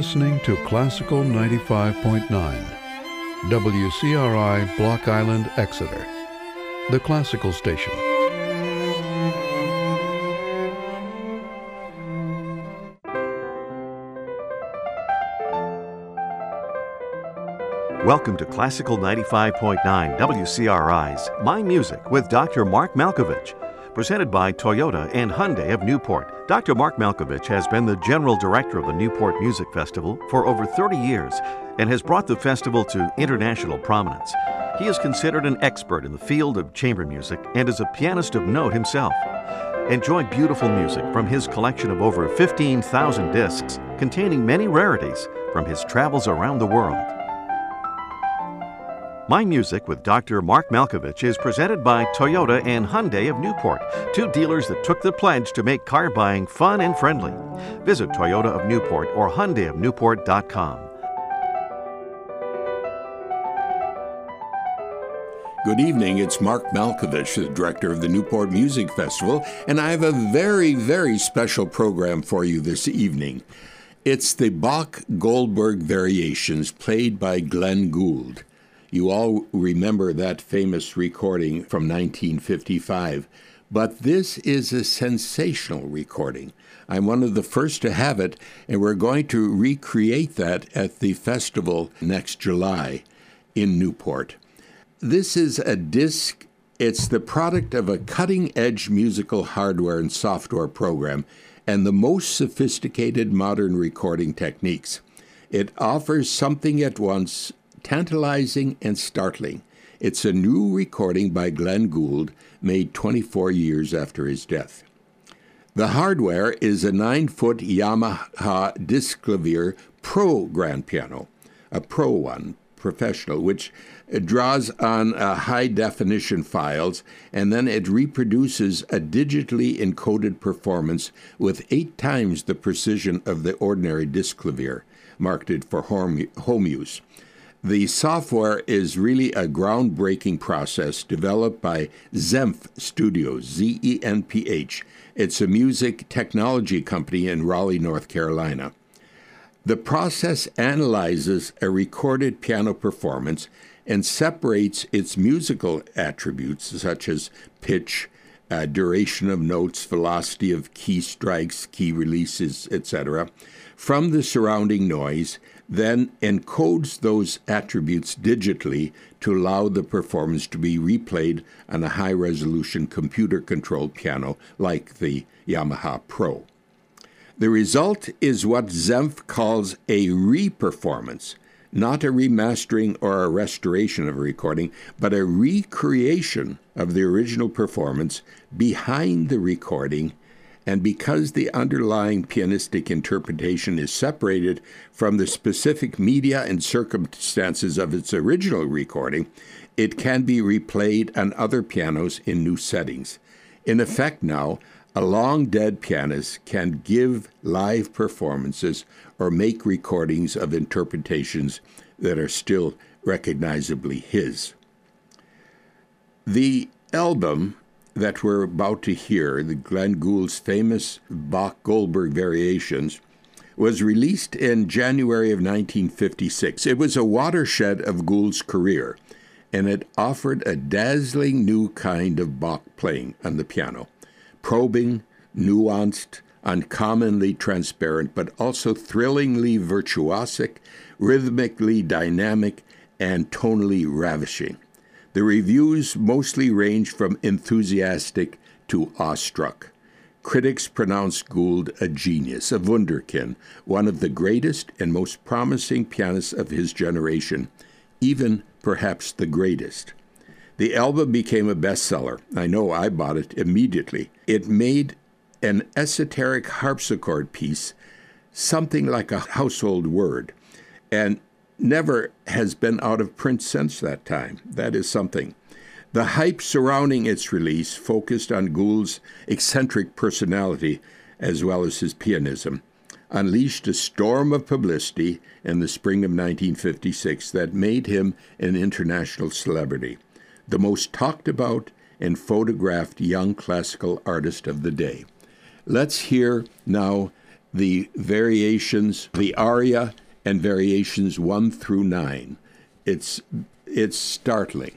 listening to Classical 95.9, WCRI Block Island, Exeter, the classical station. Welcome to Classical 95.9 WCRI's My Music with Dr. Mark Malkovich, presented by Toyota and Hyundai of Newport. Dr. Mark Malkovich has been the general director of the Newport Music Festival for over 30 years and has brought the festival to international prominence. He is considered an expert in the field of chamber music and is a pianist of note himself. Enjoy beautiful music from his collection of over 15,000 discs containing many rarities from his travels around the world. My Music with Dr. Mark Malkovich is presented by Toyota and Hyundai of Newport, two dealers that took the pledge to make car buying fun and friendly. Visit Toyota of Newport or HyundaiofNewport.com. Good evening, it's Mark Malkovich, the director of the Newport Music Festival, and I have a very, very special program for you this evening. It's the Bach-Goldberg Variations played by Glenn Gould. You all remember that famous recording from 1955, but this is a sensational recording. I'm one of the first to have it, and we're going to recreate that at the festival next July in Newport. This is a disc. It's the product of a cutting-edge musical hardware and software program and the most sophisticated modern recording techniques. It offers something at once tantalizing and startling. It's a new recording by Glenn Gould, made 24 years after his death. The hardware is a 9-foot Yamaha Disklavier Pro grand piano, a Pro one, professional, which draws on high-definition files, and then it reproduces a digitally encoded performance with 8 times the precision of the ordinary Disklavier, marketed for home use. The software is really a groundbreaking process developed by Zenph Studios, Z-E-N-P-H. It's a music technology company in Raleigh, North Carolina. The process analyzes a recorded piano performance and separates its musical attributes, such as pitch, duration of notes, velocity of key strikes, key releases, etc., from the surrounding noise, then encodes those attributes digitally to allow the performance to be replayed on a high-resolution computer-controlled piano like the Yamaha Pro. The result is what Zenph calls a re-performance, not a remastering or a restoration of a recording, but a recreation of the original performance behind the recording. And because the underlying pianistic interpretation is separated from the specific media and circumstances of its original recording, it can be replayed on other pianos in new settings. In effect now, a long-dead pianist can give live performances or make recordings of interpretations that are still recognizably his. The album that we're about to hear, the Glenn Gould's famous Bach-Goldberg Variations, was released in January of 1956. It was a watershed of Gould's career, and it offered a dazzling new kind of Bach playing on the piano. Probing, nuanced, uncommonly transparent, but also thrillingly virtuosic, rhythmically dynamic, and tonally ravishing. The reviews mostly range from enthusiastic to awestruck. Critics pronounced Gould a genius, a wunderkind, one of the greatest and most promising pianists of his generation, even perhaps the greatest. The album became a bestseller. I know I bought it immediately. It made an esoteric harpsichord piece something like a household word, and never has been out of print since that time. That is something. The hype surrounding its release focused on Gould's eccentric personality as well as his pianism, unleashed a storm of publicity in the spring of 1956 that made him an international celebrity, the most talked about and photographed young classical artist of the day. Let's hear now the variations, the aria and variations 1 through 9. It's startling.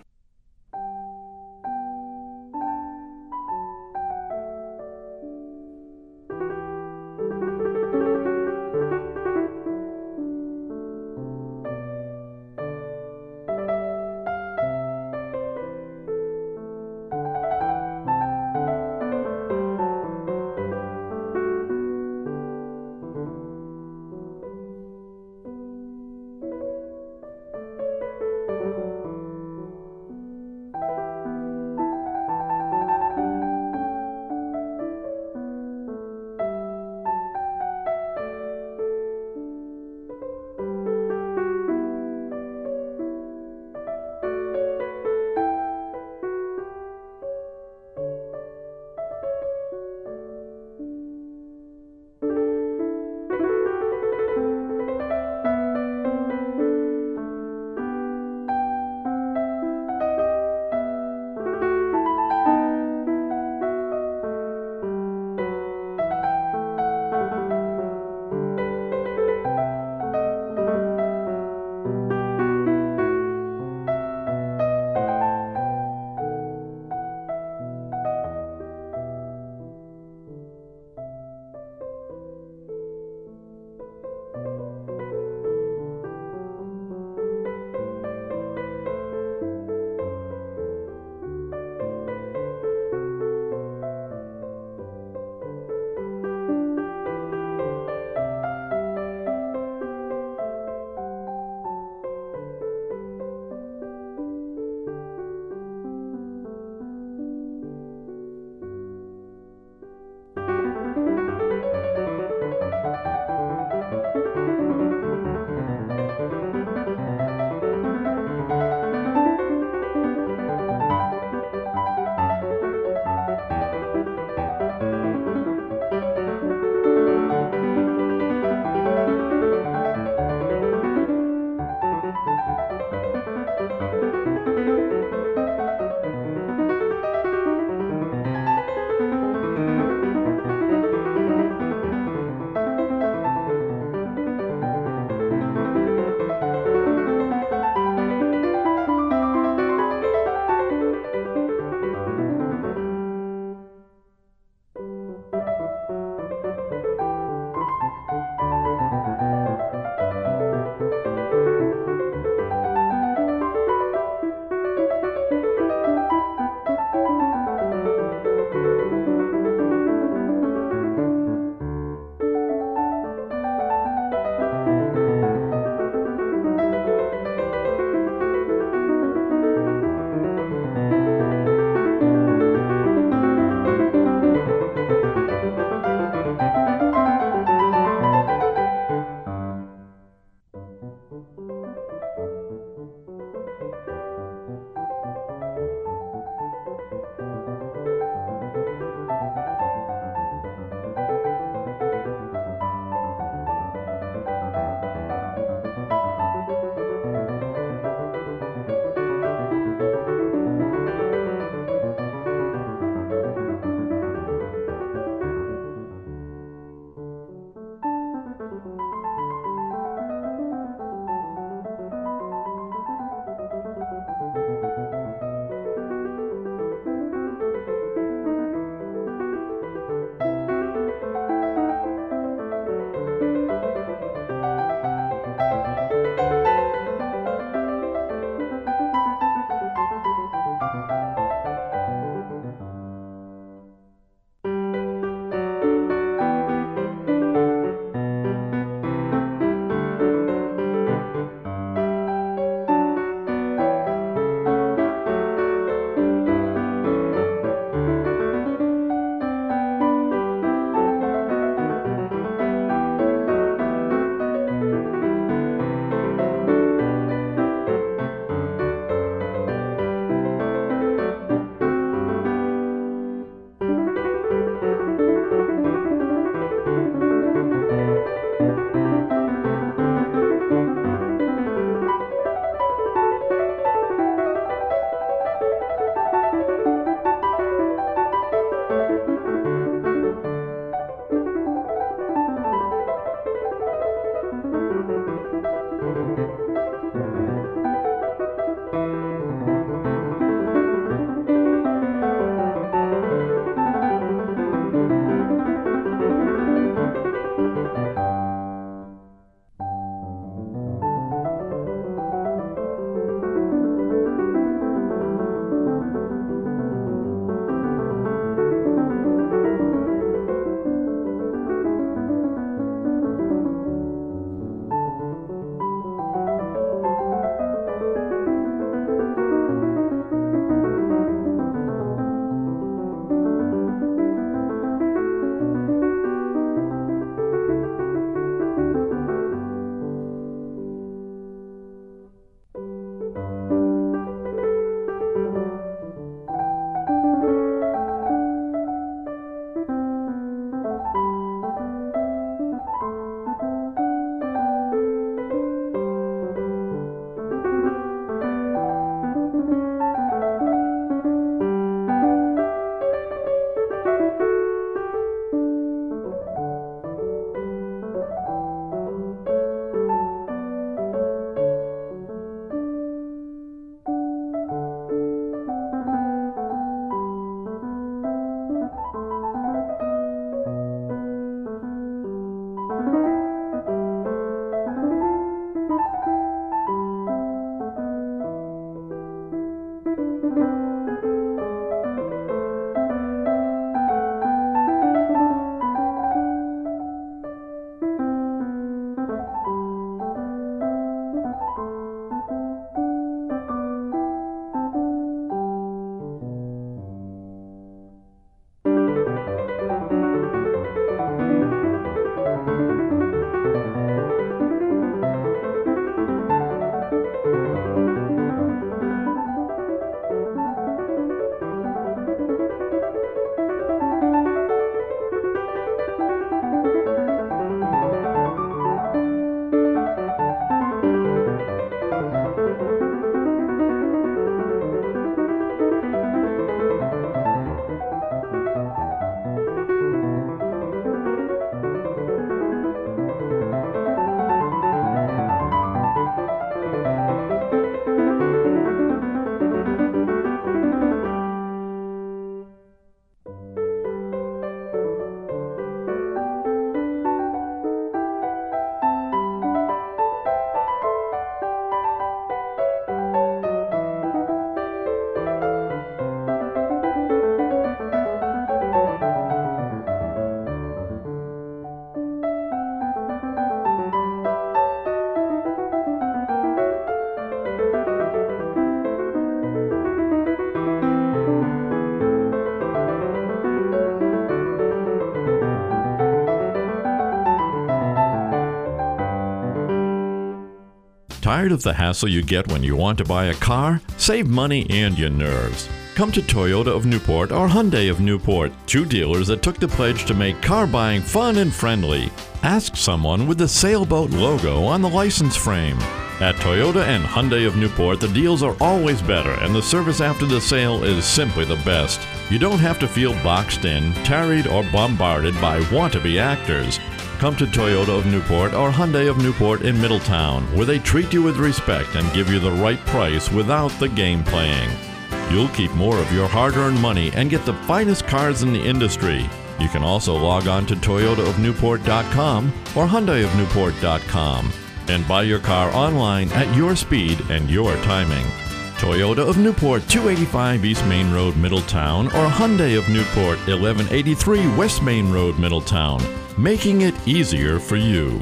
Tired of the hassle you get when you want to buy a car? Save money and your nerves. Come to Toyota of Newport or Hyundai of Newport, two dealers that took the pledge to make car buying fun and friendly. Ask someone with the sailboat logo on the license frame. At Toyota and Hyundai of Newport, the deals are always better and the service after the sale is simply the best. You don't have to feel boxed in, tarried, or bombarded by want-to-be actors. Come to Toyota of Newport or Hyundai of Newport in Middletown, where they treat you with respect and give you the right price without the game playing. You'll keep more of your hard-earned money and get the finest cars in the industry. You can also log on to toyotaofnewport.com or hyundaiofnewport.com and buy your car online at your speed and your timing. Toyota of Newport, 285 East Main Road, Middletown, or Hyundai of Newport, 1183 West Main Road, Middletown, making it easier for you.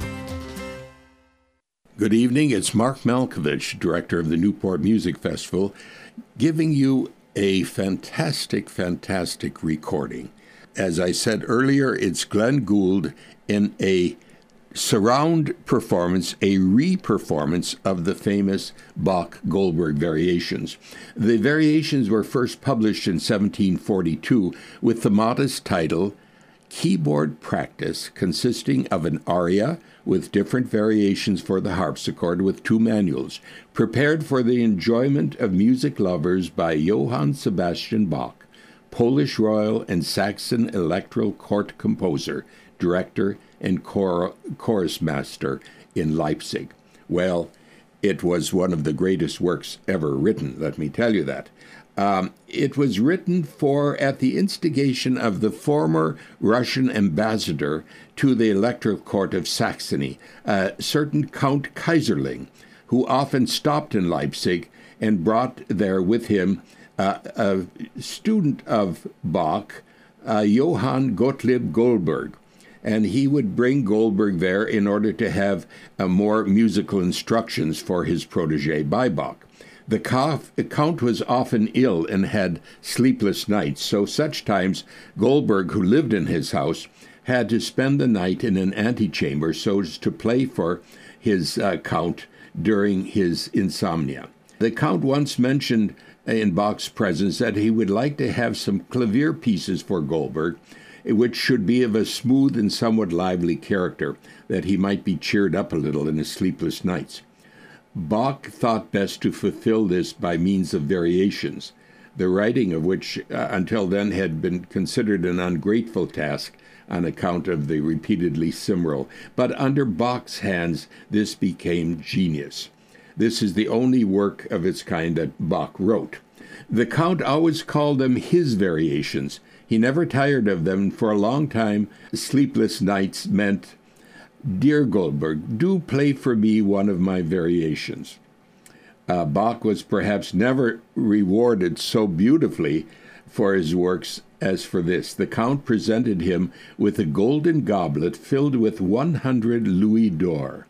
Good evening. It's Mark Malkovich, director of the Newport Music Festival, giving you a fantastic, fantastic recording. As I said earlier, it's Glenn Gould in a surround performance, a re-performance of the famous Bach-Goldberg variations. The variations were first published in 1742 with the modest title Keyboard Practice, consisting of an aria with different variations for the harpsichord with two manuals, prepared for the enjoyment of music lovers by Johann Sebastian Bach, Polish royal and Saxon electoral court composer, director, and chorus master in Leipzig. Well, it was one of the greatest works ever written, let me tell you that. It was written at the instigation of the former Russian ambassador to the Electoral Court of Saxony, a certain Count Kaiserling, who often stopped in Leipzig and brought there with him a student of Bach, Johann Gottlieb Goldberg. And he would bring Goldberg there in order to have more musical instructions for his protege by Bach. The Count was often ill and had sleepless nights, so such times Goldberg, who lived in his house, had to spend the night in an antechamber so as to play for his Count during his insomnia. The Count once mentioned in Bach's presence that he would like to have some clavier pieces for Goldberg, which should be of a smooth and somewhat lively character, that he might be cheered up a little in his sleepless nights. Bach thought best to fulfill this by means of variations, the writing of which until then had been considered an ungrateful task on account of the repeatedly cimbral. But under Bach's hands, this became genius. This is the only work of its kind that Bach wrote. The Count always called them his variations. He never tired of them. For a long time, sleepless nights meant, "Dear Goldberg, do play for me one of my variations." Bach was perhaps never rewarded so beautifully for his works as for this. The Count presented him with a golden goblet filled with 100 louis d'or.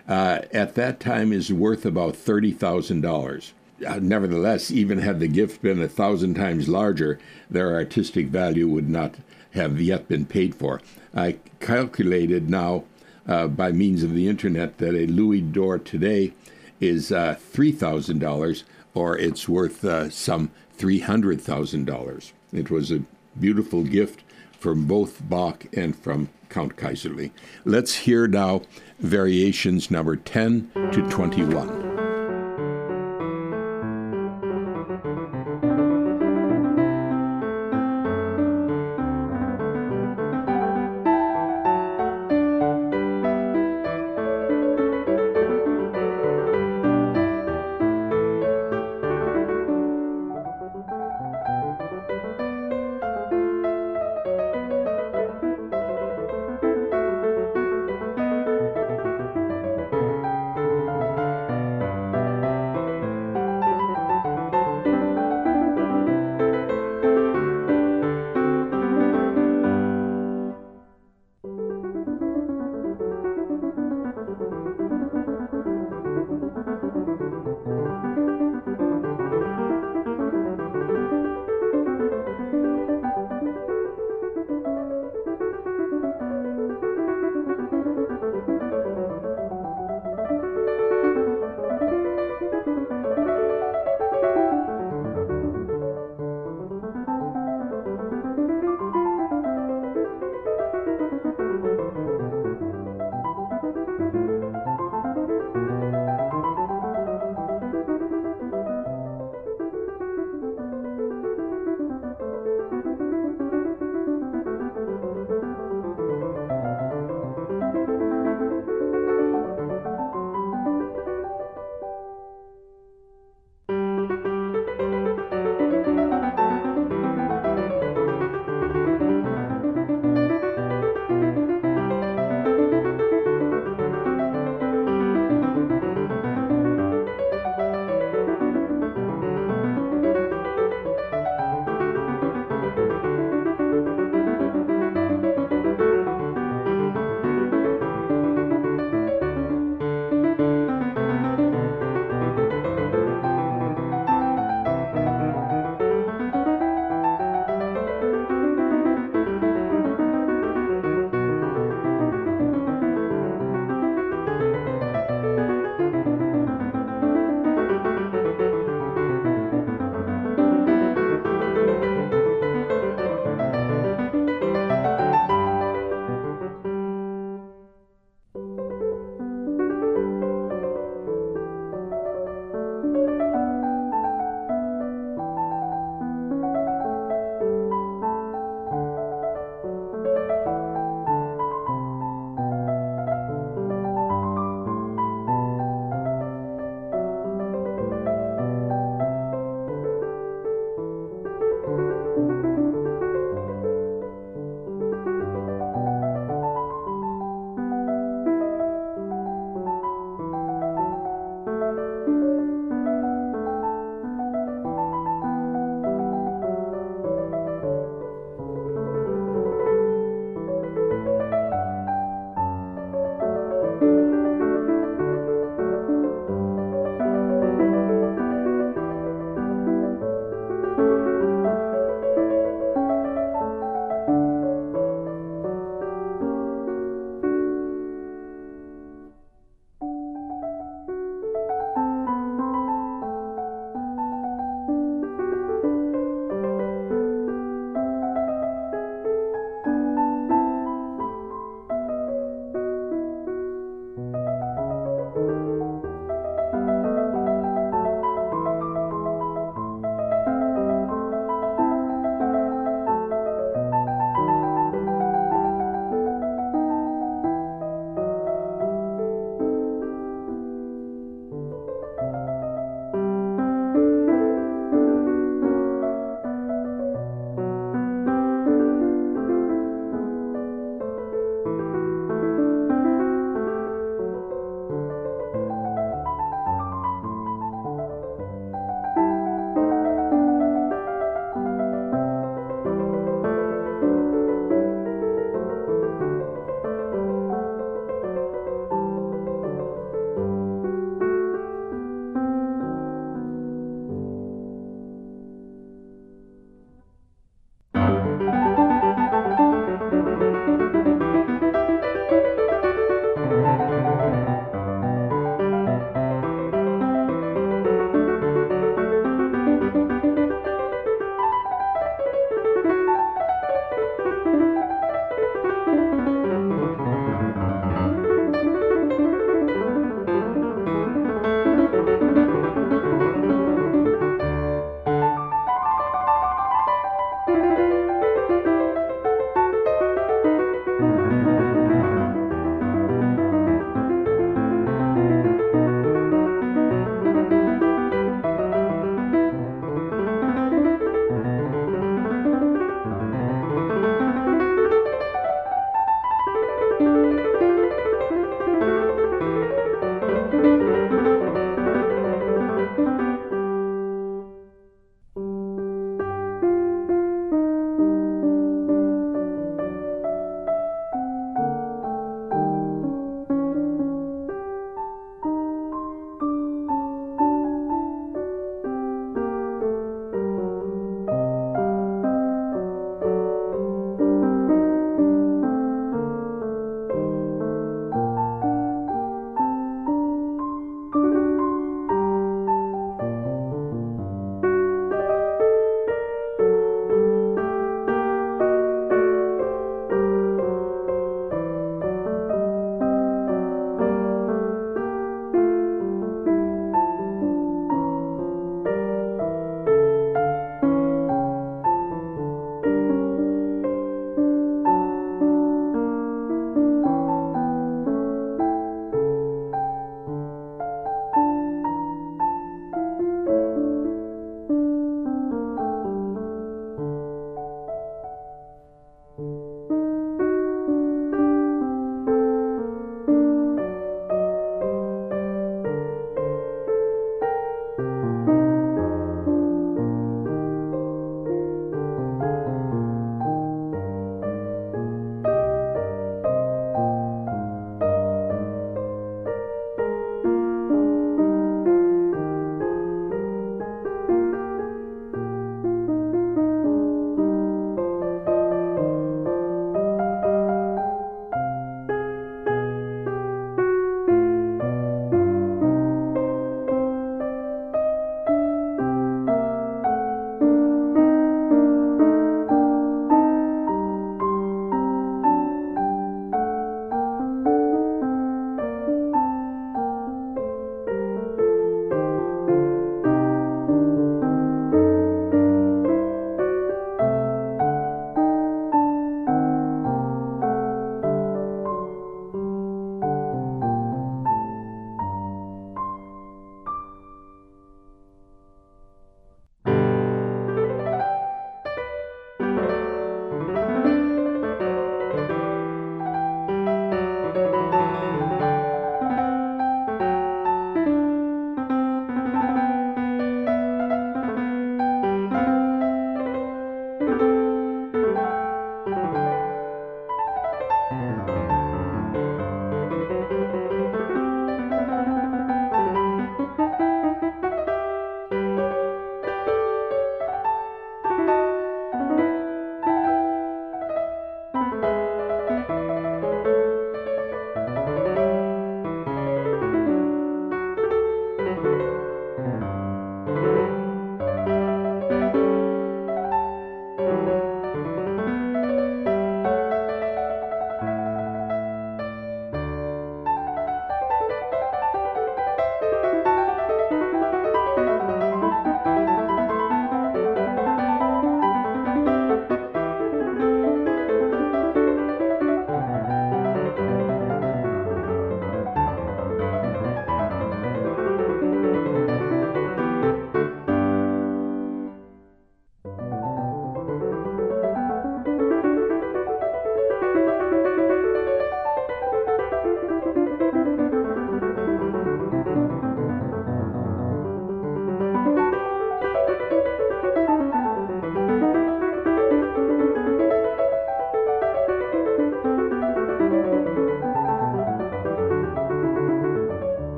At that time is worth about $30,000. Nevertheless, even had the gift been 1,000 times larger, their artistic value would not have yet been paid for. I calculated now by means of the internet that a louis d'or today is $3,000, or it's worth some $300,000. It was a beautiful gift from both Bach and from Count Kaiserling. Let's hear now variations number 10 to 21.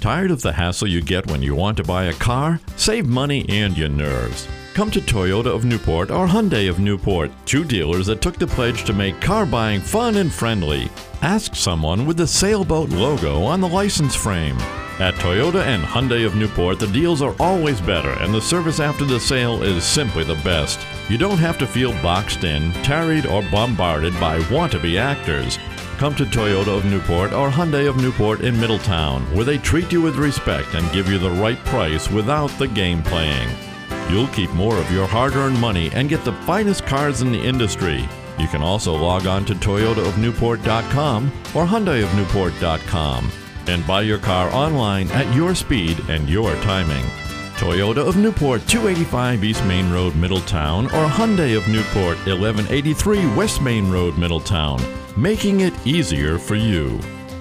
Tired of the hassle you get when you want to buy a car? Save money and your nerves. Come to Toyota of Newport or Hyundai of Newport, two dealers that took the pledge to make car buying fun and friendly. Ask someone with the sailboat logo on the license frame. At Toyota and Hyundai of Newport, the deals are always better and the service after the sale is simply the best. You don't have to feel boxed in, tarried, or bombarded by want-to-be actors. Come to Toyota of Newport or Hyundai of Newport in Middletown, where they treat you with respect and give you the right price without the game playing. You'll keep more of your hard-earned money and get the finest cars in the industry. You can also log on to toyotaofnewport.com or hyundaiofnewport.com and buy your car online at your speed and your timing. Toyota of Newport, 285 East Main Road, Middletown, or Hyundai of Newport, 1183 West Main Road, Middletown, making it easier for you.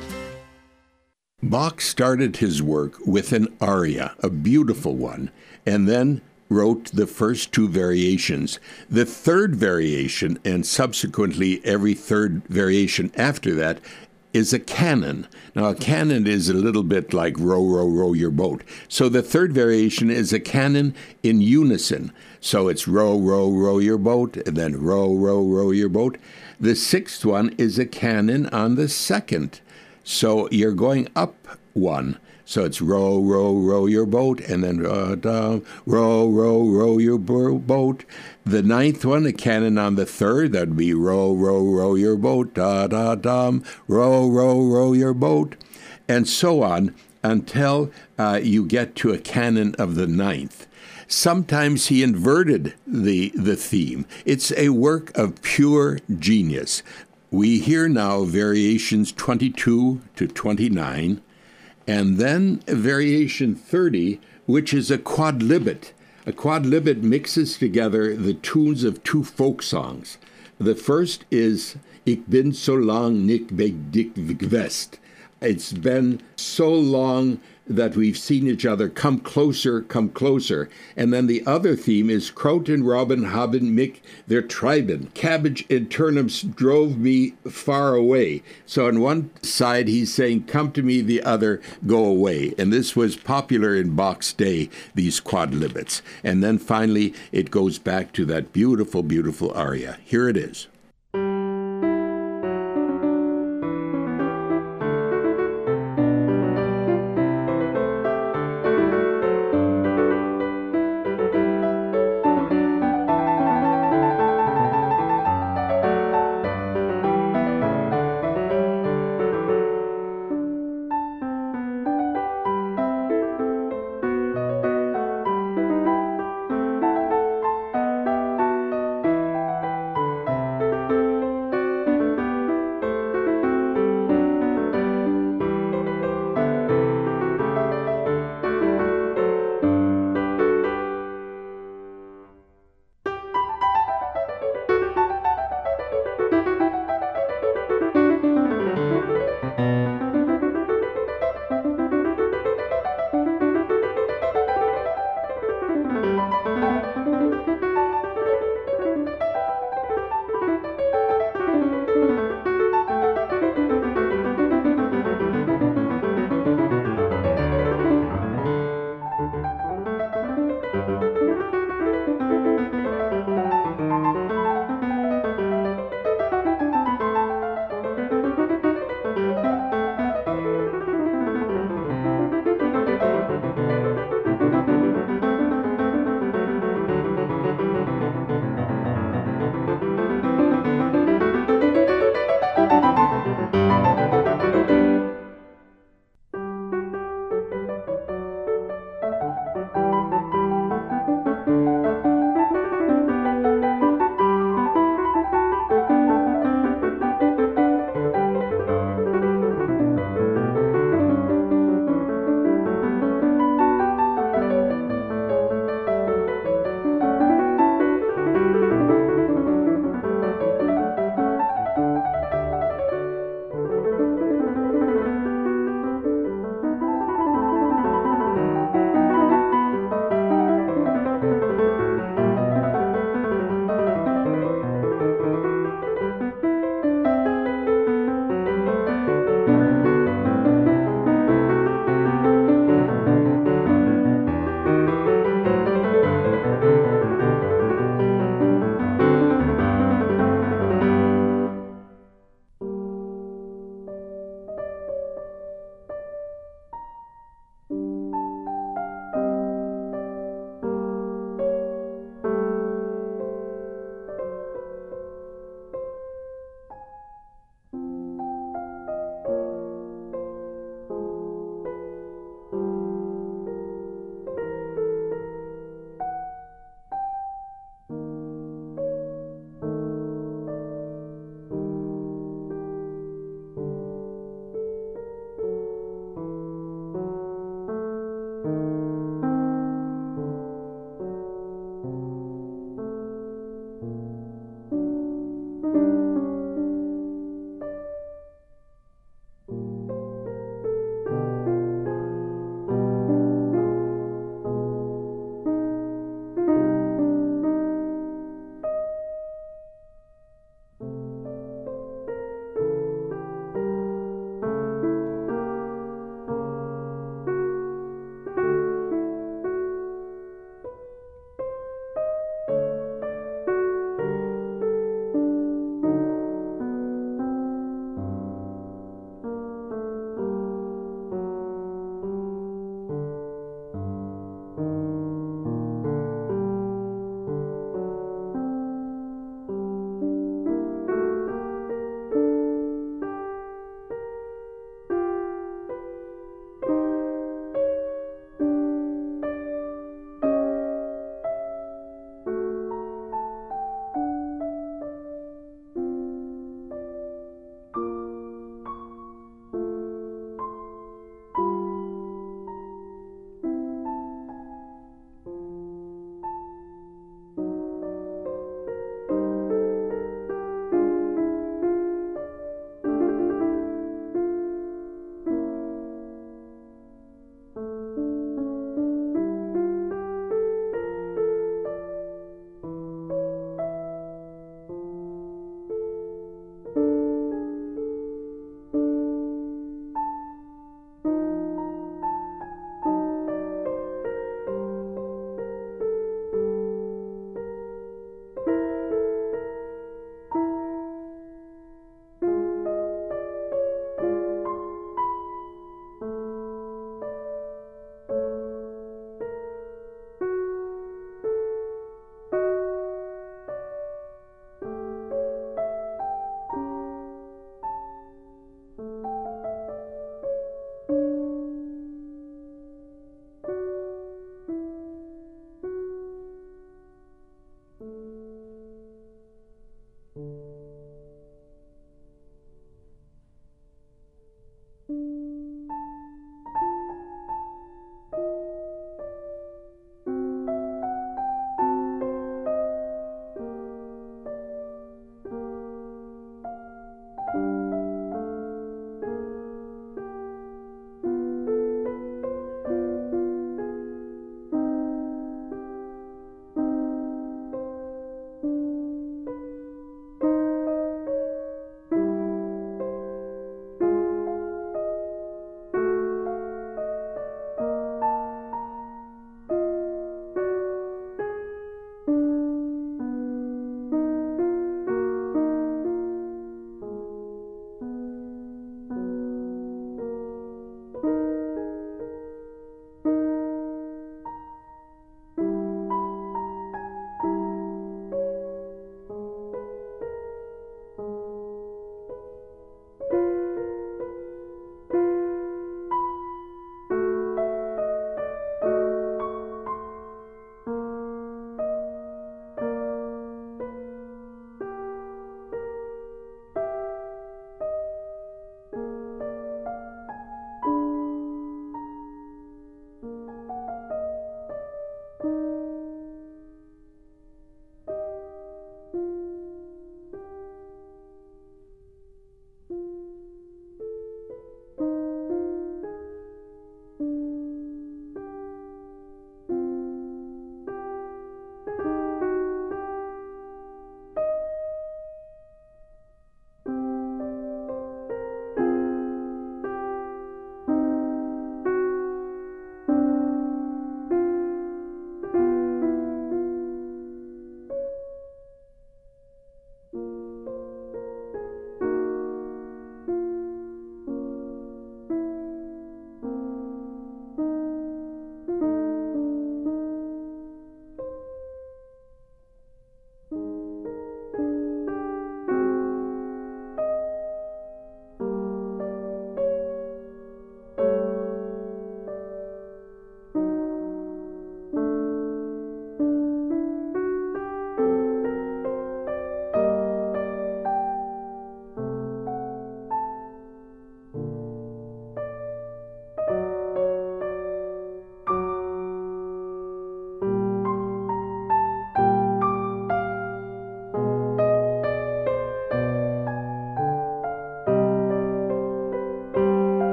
Bach started his work with an aria, a beautiful one, and then wrote the first two variations. The third variation, and subsequently every third variation after that, is a canon. Now, a canon is a little bit like row, row, row your boat. So the third variation is a canon in unison. So it's row, row, row your boat, and then row, row, row your boat. The sixth one is a canon on the second. So you're going up one. So it's row, row, row your boat, and then row, row, row your boat. The ninth one, a canon on the third, that'd be row, row, row your boat, da-da-dum, row, row, row your boat, and so on until you get to a canon of the ninth. Sometimes he inverted the theme. It's a work of pure genius. We hear now variations 22 to 29, and then variation 30, which is a quadlibet. A quadlibet mixes together the tunes of two folk songs. The first is Ik bin so lang niet bij dik geweest. It's been so long that we've seen each other. Come closer, come closer. And then the other theme is Kraut and Robin haben mich vertrieben. Cabbage and turnips drove me far away. So on one side he's saying, come to me, the other, go away. And this was popular in Bach's day, these quadlibets. And then finally it goes back to that beautiful, beautiful aria. Here it is.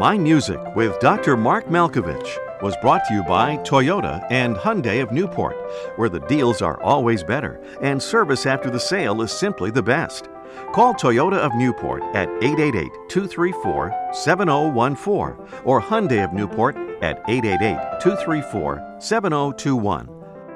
My Music with Dr. Mark Malkovich was brought to you by Toyota and Hyundai of Newport, where the deals are always better and service after the sale is simply the best. Call Toyota of Newport at 888-234-7014 or Hyundai of Newport at 888-234-7021.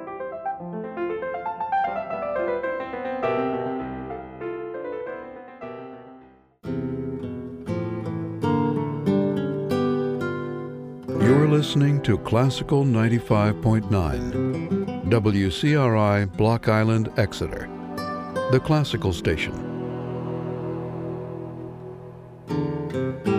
You're listening to Classical 95.9, WCRI Block Island, Exeter, the classical station.